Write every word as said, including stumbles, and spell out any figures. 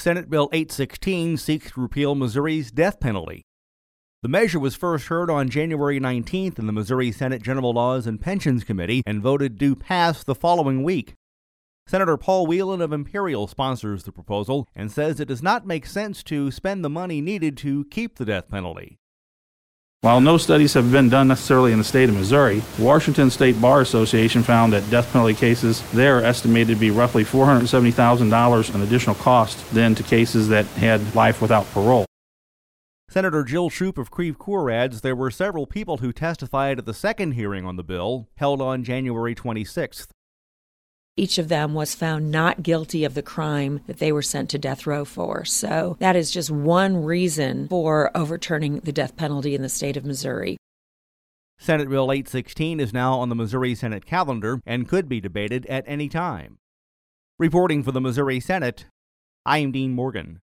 Senate Bill eight sixteen seeks to repeal Missouri's death penalty. The measure was first heard on January nineteenth in the Missouri Senate General Laws and Pensions Committee and voted to pass the following week. Senator Paul Whelan of Imperial sponsors the proposal and says it does not make sense to spend the money needed to keep the death penalty. While no studies have been done necessarily in the state of Missouri, the Washington State Bar Association found that death penalty cases there are estimated to be roughly four hundred seventy thousand dollars in additional cost than to cases that had life without parole. Senator Jill Troop of Creve Coeur adds there were several people who testified at the second hearing on the bill, held on January twenty-sixth. Each of them was found not guilty of the crime that they were sent to death row for. So that is just one reason for overturning the death penalty in the state of Missouri. Senate Bill eight sixteen is now on the Missouri Senate calendar and could be debated at any time. Reporting for the Missouri Senate, I am Dean Morgan.